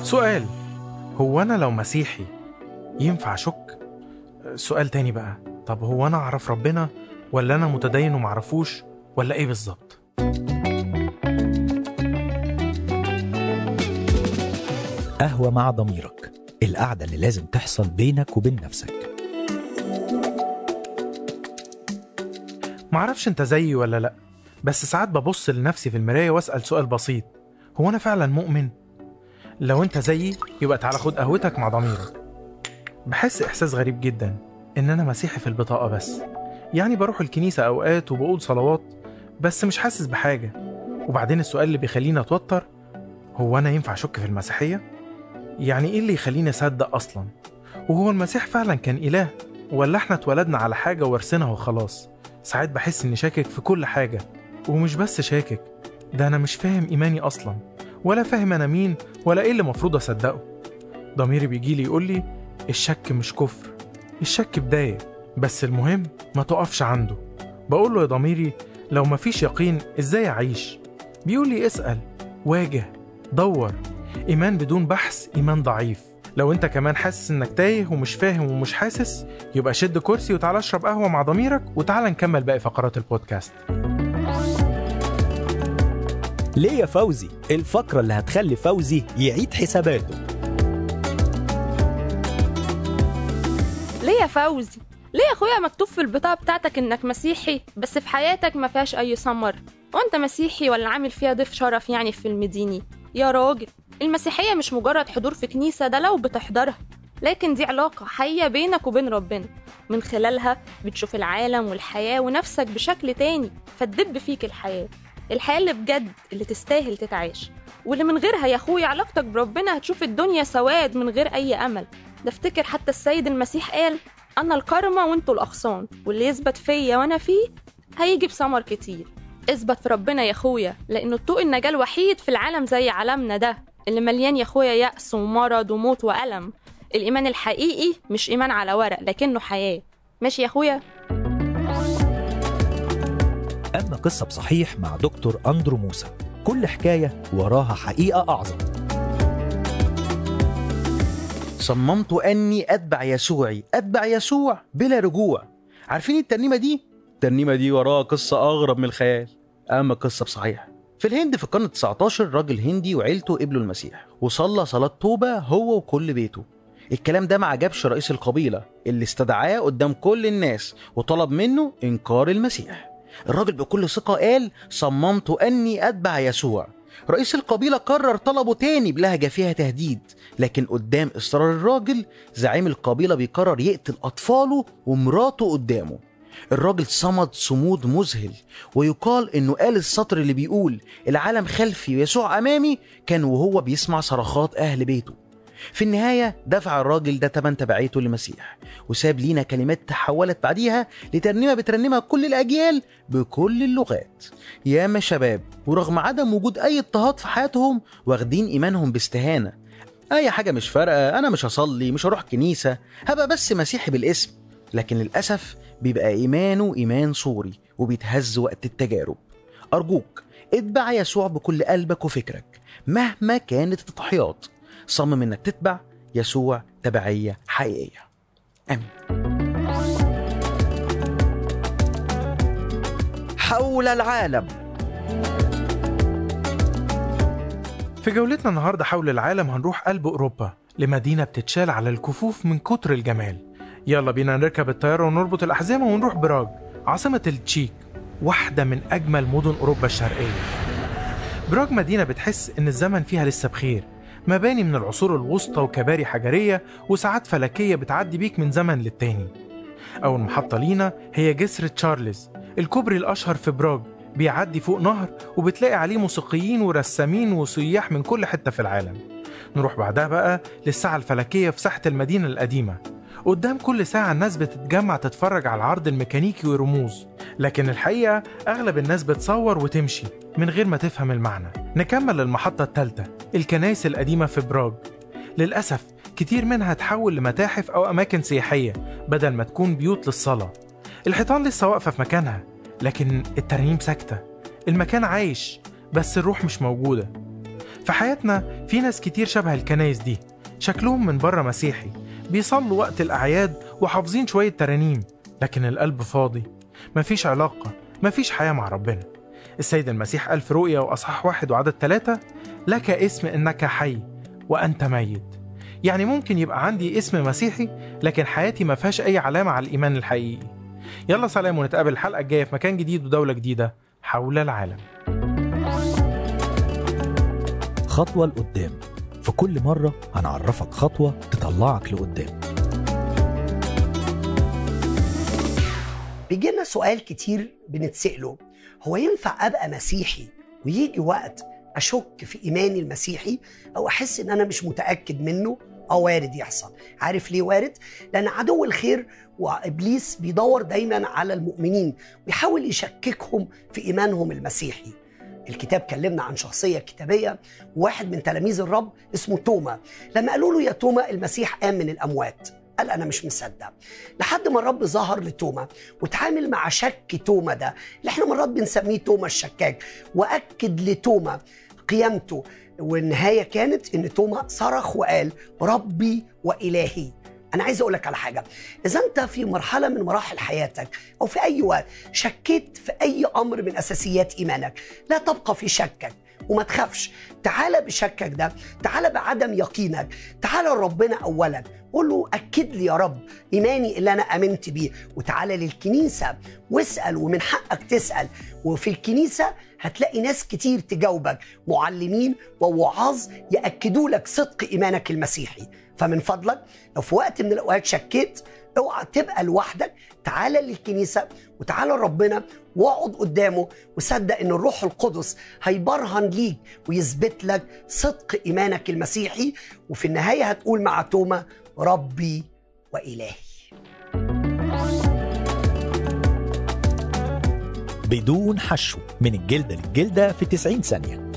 سؤال، هو أنا لو مسيحي ينفع أشك؟ سؤال تاني بقى، طب هو أنا أعرف ربنا ولا أنا متدين ومعرفوش ولا إيه بالظبط؟ قهوة مع ضميرك، القعدة اللي لازم تحصل بينك وبين نفسك. معرفش انت زيي ولا لأ، بس ساعات ببص لنفسي في المراية واسأل سؤال بسيط، هو أنا فعلا مؤمن؟ لو انت زيي يبقى تعالى خد قهوتك مع ضميرك. بحس إحساس غريب جدا إن أنا مسيحي في البطاقة بس، يعني بروح الكنيسة أوقات وبقول صلوات بس مش حاسس بحاجة. وبعدين السؤال اللي بيخليني أتوتر، هو أنا ينفع أشك في المسيحية؟ يعني إيه اللي يخليني أصدق أصلا؟ وهو المسيح فعلا كان إله ولا إحنا اتولدنا على حاجة وارثينها وخلاص؟ ساعات بحس إني شاكك في كل حاجة، ومش بس شاكك، ده أنا مش فاهم إيماني أصلا، ولا فاهم أنا مين ولا إيه اللي مفروض أصدقه. ضميري بيجيلي يقولي الشك مش كفر، الشك بداية، بس المهم ما تقفش عنده. بقوله يا ضميري لو مفيش يقين إزاي أعيش؟ بيقولي اسأل، واجه، دور. إيمان بدون بحث إيمان ضعيف. لو أنت كمان حاسس إنك تايه ومش فاهم ومش حاسس، يبقى شد كرسي وتعالى اشرب قهوة مع ضميرك وتعالى نكمل باقي فقرات البودكاست. ليه يا فوزي؟ الفقرة اللي هتخلي فوزي يعيد حساباته. ليه يا فوزي؟ ليه يا اخويا مكتوب في البطاقة بتاعتك انك مسيحي بس في حياتك ما فيهاش اي ثمر؟ وانت مسيحي ولا عامل فيها ضيف شرف يعني في فيلم ديني؟ يا راجل، المسيحية مش مجرد حضور في كنيسة، ده لو بتحضرها، لكن دي علاقة حية بينك وبين ربنا، من خلالها بتشوف العالم والحياة ونفسك بشكل تاني، فتدب فيك الحياة اللي بجد اللي تستاهل تتعاش، واللي من غيرها يا اخويا علاقتك بربنا هتشوف الدنيا سواد من غير اي امل. ده افتكر حتى السيد المسيح قال انا الكرمة وانتوا الاغصان، واللي يثبت فيا وانا فيه هيجي بثمر كتير. اثبت في ربنا يا اخويا، لانه الطوق النجاة الوحيد في العالم زي عالمنا ده اللي مليان يا اخويا يأس ومرض وموت وألم. الايمان الحقيقي مش ايمان على ورق لكنه حياة. ماشي يا اخويا؟ أما قصة بصحيح مع دكتور أندرو موسى، كل حكاية وراها حقيقة أعظم. صممت أني أتبع يسوع بلا رجوع. عارفين الترنيمة دي وراها قصة أغرب من الخيال. أما قصة بصحيح، في الهند في القرن 19 راجل هندي وعيلته قبلوا المسيح، وصلى صلاة توبة هو وكل بيته. الكلام ده ما عجبش رئيس القبيلة اللي استدعاه قدام كل الناس وطلب منه إنكار المسيح. الراجل بكل ثقة قال صممت أني أتبع يسوع. رئيس القبيلة قرر طلبه تاني بلهجة فيها تهديد، لكن قدام إصرار الراجل زعيم القبيلة بيقرر يقتل أطفاله ومراته قدامه. الراجل صمد صمود مذهل، ويقال إنه قال السطر اللي بيقول العالم خلفي ويسوع أمامي كان وهو بيسمع صرخات أهل بيته. في النهاية دفع الراجل ده تمن تبعيته للمسيح، وساب لينا كلمات تحولت بعديها لترنيمة بترنمها كل الأجيال بكل اللغات. ياما شباب ورغم عدم وجود أي اضطهاد في حياتهم واخدين إيمانهم باستهانة. أي حاجة مش فارقة، أنا مش هصلي، مش هروح كنيسة، هبقى بس مسيحي بالاسم. لكن للأسف بيبقى إيمانه إيمان صوري وبيتهز وقت التجارب. أرجوك اتبع يسوع بكل قلبك وفكرك مهما كانت التضحيات. صمم انك تتبع يسوع تبعية حقيقية. امين. حول العالم. في جولتنا النهاردة حول العالم هنروح قلب أوروبا، لمدينة بتتشال على الكفوف من كتر الجمال. يلا بينا نركب الطيارة ونربط الأحزمة ونروح براغ، عاصمة التشيك، واحدة من أجمل مدن أوروبا الشرقية. براغ مدينة بتحس إن الزمن فيها لسه بخير، مباني من العصور الوسطى وكباري حجرية وساعات فلكية بتعدي بيك من زمن للتاني. أول محطة لينا هي جسر تشارلز، الكوبري الأشهر في براغ، بيعدي فوق نهر وبتلاقي عليه موسيقيين ورسامين وسياح من كل حتة في العالم. نروح بعدها بقى للساعة الفلكية في ساحة المدينة القديمة. قدام كل ساعة الناس بتتجمع تتفرج على العرض الميكانيكي ورموز، لكن الحقيقة أغلب الناس بتصور وتمشي من غير ما تفهم المعنى. نكمل المحطة الثالثة، الكنائس القديمة في براغ. للأسف كتير منها تحول لمتاحف أو أماكن سياحية بدل ما تكون بيوت للصلاة. الحيطان لسه واقفة في مكانها، لكن الترنيم ساكتة. المكان عايش بس الروح مش موجودة. في حياتنا في ناس كتير شبه الكنايس دي، شكلهم من بره مسيحي، بيصلوا وقت الأعياد وحافظين شوية ترانيم، لكن القلب فاضي، مفيش علاقة، مفيش حياة مع ربنا. السيد المسيح قال في رؤيا وأصحاح 1 وعدد 3: لك اسم إنك حي وأنت ميت. يعني ممكن يبقى عندي اسم مسيحي لكن حياتي ما فيهاش أي علامة على الإيمان الحقيقي. يلا سلام، ونتقابل الحلقة الجاية في مكان جديد ودولة جديدة حول العالم. خطوة لقدام، في كل مرة هنعرفك خطوة تطلعك لقدام. بيجينا سؤال كتير بنتسأله: هو ينفع أبقى مسيحي ويجي وقت أشك في إيماني المسيحي أو أحس إن أنا مش متأكد منه؟ وارد يحصل. عارف ليه وارد؟ لأن عدو الخير وإبليس بيدور دايما على المؤمنين ويحاول يشككهم في إيمانهم المسيحي. الكتاب كلمنا عن شخصية كتابية، واحد من تلاميذ الرب اسمه توما. لما قالوا له: يا توما، المسيح قام من الأموات، قال: أنا مش مصدق. لحد ما الرب ظهر لتوما وتعامل مع شك توما ده اللي احنا مرات بنسميه توما الشكاك، وأكد لتوما قيامته. والنهاية كانت إن توما صرخ وقال: ربي وإلهي. أنا عايز أقولك على حاجة: إذا أنت في مرحلة من مراحل حياتك أو في أي وقت شكيت في أي أمر من أساسيات إيمانك، لا تبقى في شكك وما تخافش. تعال بشكك ده، تعال بعدم يقينك، تعال لربنا أولا، قول له: أكد لي يا رب إيماني اللي أنا آمنت بيه. وتعال للكنيسة واسأل، ومن حقك تسأل، وفي الكنيسة هتلاقي ناس كتير تجاوبك، معلمين ووعاظ يأكدوا لك صدق إيمانك المسيحي. فمن فضلك لو في وقت من الأوقات شكيت، اوعى تبقى لوحدك، تعال للكنيسة وتعال لربنا واقعد قدامه وصدق ان الروح القدس هيبرهن ليك ويثبت لك صدق إيمانك المسيحي. وفي النهاية هتقول مع توما: ربي وإلهي. بدون حشو، من الجلدة للجلدة في 90 ثانية.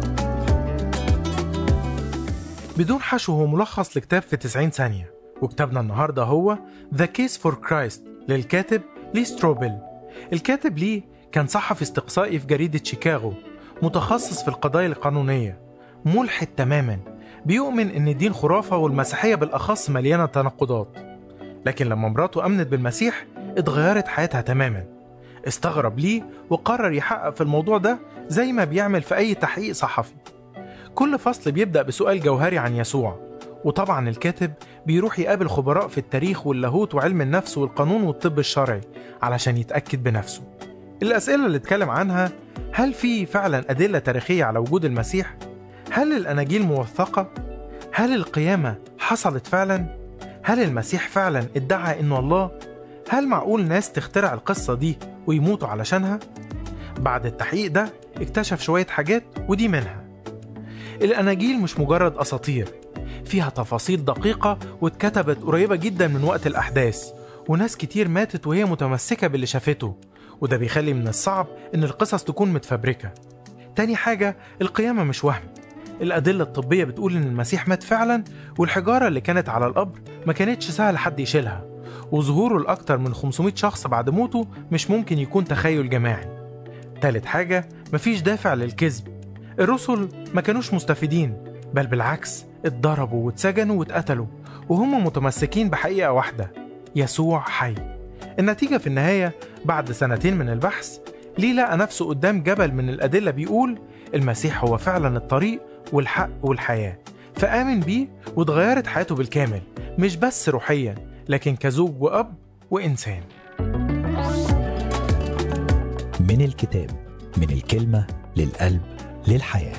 بدون حشو هو ملخص لكتاب في 90 ثانية، وكتابنا النهاردة هو The Case for Christ للكاتب لي ستروبل. الكاتب لي كان صحفي استقصائي في جريدة شيكاغو، متخصص في القضايا القانونية، ملحد تماما، بيؤمن إن الدين خرافة والمسيحية بالأخص مليانة تناقضات. لكن لما مراته أمنت بالمسيح اتغيرت حياتها تماما. استغرب ليه وقرر يحقق في الموضوع ده زي ما بيعمل في أي تحقيق صحفي. كل فصل بيبدأ بسؤال جوهري عن يسوع، وطبعا الكاتب بيروح يقابل خبراء في التاريخ واللاهوت وعلم النفس والقانون والطب الشرعي علشان يتأكد بنفسه. الأسئلة اللي اتكلم عنها: هل في فعلا أدلة تاريخية على وجود المسيح؟ هل الأناجيل موثقة؟ هل القيامة حصلت فعلا؟ هل المسيح فعلا ادعى إنه الله؟ هل معقول ناس تخترع القصة دي ويموتوا علشانها؟ بعد التحقيق ده اكتشف شوية حاجات، ودي منها: الأناجيل مش مجرد أساطير، فيها تفاصيل دقيقة واتكتبت قريبة جدا من وقت الأحداث، وناس كتير ماتت وهي متمسكة باللي شافته، وده بيخلي من الصعب إن القصص تكون متفبركة. تاني حاجة: القيامة مش وهم، الأدلة الطبية بتقول إن المسيح مات فعلا، والحجارة اللي كانت على القبر ما كانتش سهل حد يشيلها، وظهوره لأكتر من 500 شخص بعد موته مش ممكن يكون تخيل جماعي. تالت حاجة: مفيش دافع للكذب، الرسل ما كانوش مستفيدين، بل بالعكس اتضربوا واتسجنوا واتقتلوا وهم متمسكين بحقيقة واحدة: يسوع حي. النتيجة في النهاية بعد 2 سنين من البحث، ليه لقى نفسه قدام جبل من الأدلة بيقول المسيح هو فعلا الطريق والحق والحياة، فآمن بيه واتغيرت حياته بالكامل، مش بس روحيا لكن كزوج وأب وإنسان. من الكتاب، من الكلمة للقلب للحياة.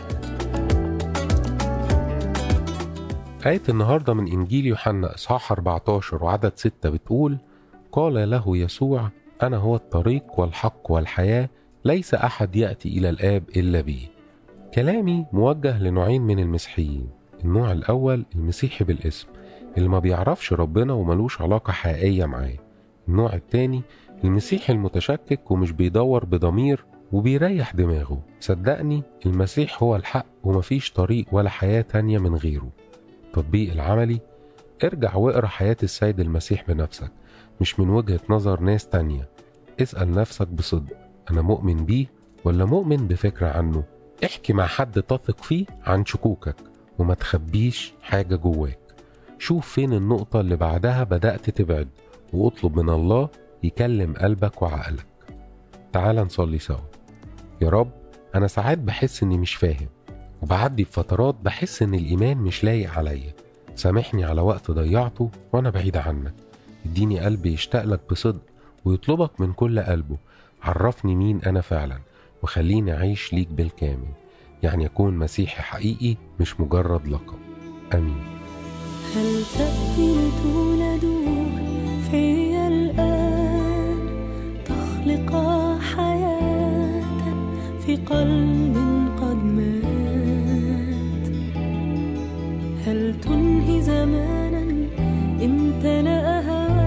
آية النهاردة من إنجيل يوحنا إصحاح 14 وعدد 6 بتقول: قال له يسوع: أنا هو الطريق والحق والحياة، ليس أحد يأتي إلى الآب إلا بي. كلامي موجه لنوعين من المسيحيين. النوع الأول المسيحي بالاسم، اللي ما بيعرفش ربنا وملوش علاقة حقيقية معاه. النوع التاني المسيحي المتشكك ومش بيدور بضمير وبيريح دماغه. صدقني المسيح هو الحق ومفيش طريق ولا حياة تانية من غيره. التطبيق العملي: ارجع واقرأ حياة السيد المسيح بنفسك، مش من وجهة نظر ناس تانية. اسأل نفسك بصدق: أنا مؤمن بيه ولا مؤمن بفكرة عنه؟ احكي مع حد تثق فيه عن شكوكك وما تخبيش حاجة جواك. شوف فين النقطة اللي بعدها بدأت تبعد، واطلب من الله يكلم قلبك وعقلك. تعال نصلي سوا. يا رب، أنا ساعات بحس إني مش فاهم، وبعدي بفترات بحس إن الإيمان مش لايق عليا. سامحني على وقت ضيعته وأنا بعيد عنك. اديني قلب يشتاق لك بصدق ويطلبك من كل قلبه. عرفني مين أنا فعلا، وخليني أعيش ليك بالكامل، يعني أكون مسيحي حقيقي مش مجرد لقب. آمين. هل تأتي لتولد في الآن، تخلق حياة في قلب قد مات؟ هل تنهي زمانا امتلأ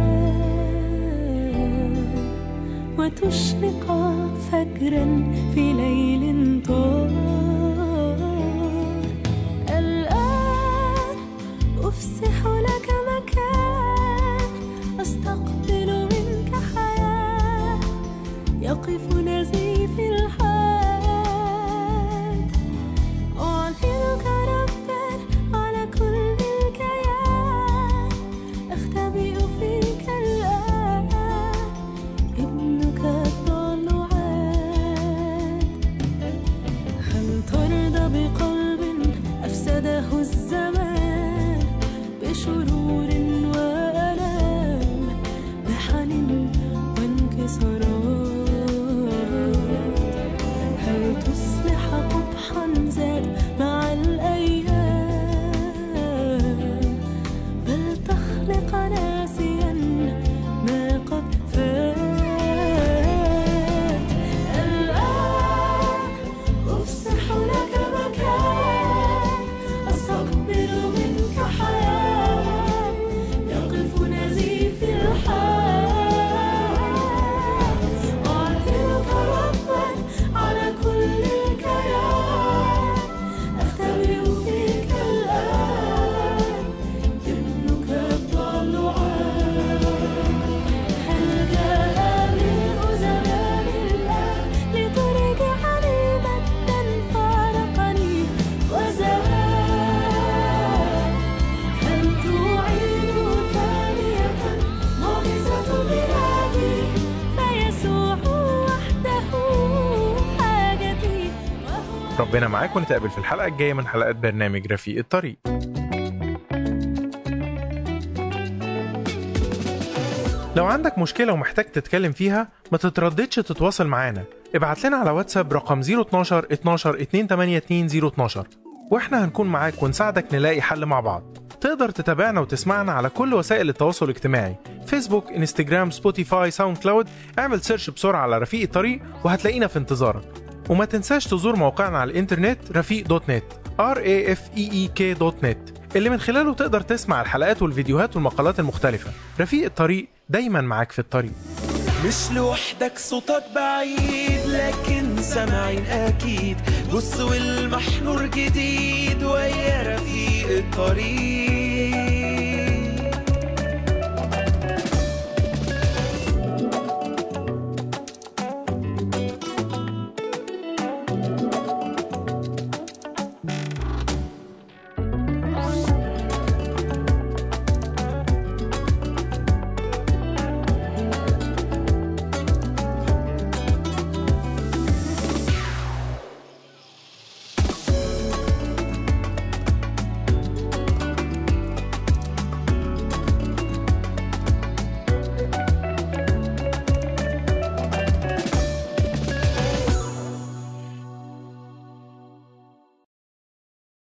هواه، وتشرق فجرا في ليل طار؟ الآن أفسح لك مكان، أستقبل منك حياة، يقف نزيف الحاد. أعلنك ربا على كل الكيان، أختبئ فيك الآن، ابنك الضال عاد. هل ترضى بقلب أفسده الزمان، بشرور وألام، محن وانكسارات؟ هل تصلح قبحا زاد مع الأيام، بل تخلق ناسيا ما قد فات؟ الآن أفسح لك مكان، أستقبل منك حياة، يقف نزيف الحاد. أعلنك ربا على كل الكيان، أختبئ فيك الآن، ابنك الضال عاد. هل جاء ملء زمان الآن، لترجعني مجدا فارقني وزمان؟ هل تعيد ثانية معجزة بلادي، فيسوع وحده حاجتي وهو. ربنا معاك، ونتقابل في الحلقة الجاية من حلقات برنامج رفيق الطريق. لو عندك مشكلة ومحتاج تتكلم فيها، ما تترددش تتواصل معانا. ابعت لنا على واتساب رقم 012 12 282 012، واحنا هنكون معاك ونساعدك نلاقي حل مع بعض. تقدر تتابعنا وتسمعنا على كل وسائل التواصل الاجتماعي: فيسبوك، انستجرام، سبوتيفاي، ساوند كلاود. اعمل سيرش بسرعة على رفيق الطريق وهتلاقينا في انتظارك. وما تنساش تزور موقعنا على الانترنت رفيق.net RAFEEK.net، اللي من خلاله تقدر تسمع الحلقات والفيديوهات والمقالات المختلفة. رفيق الطريق، دايما معاك في الطريق. مش لوحدك، صوتك بعيد لكن سامعين أكيد. بص والمحنور جديد ويا رفيق الطريق.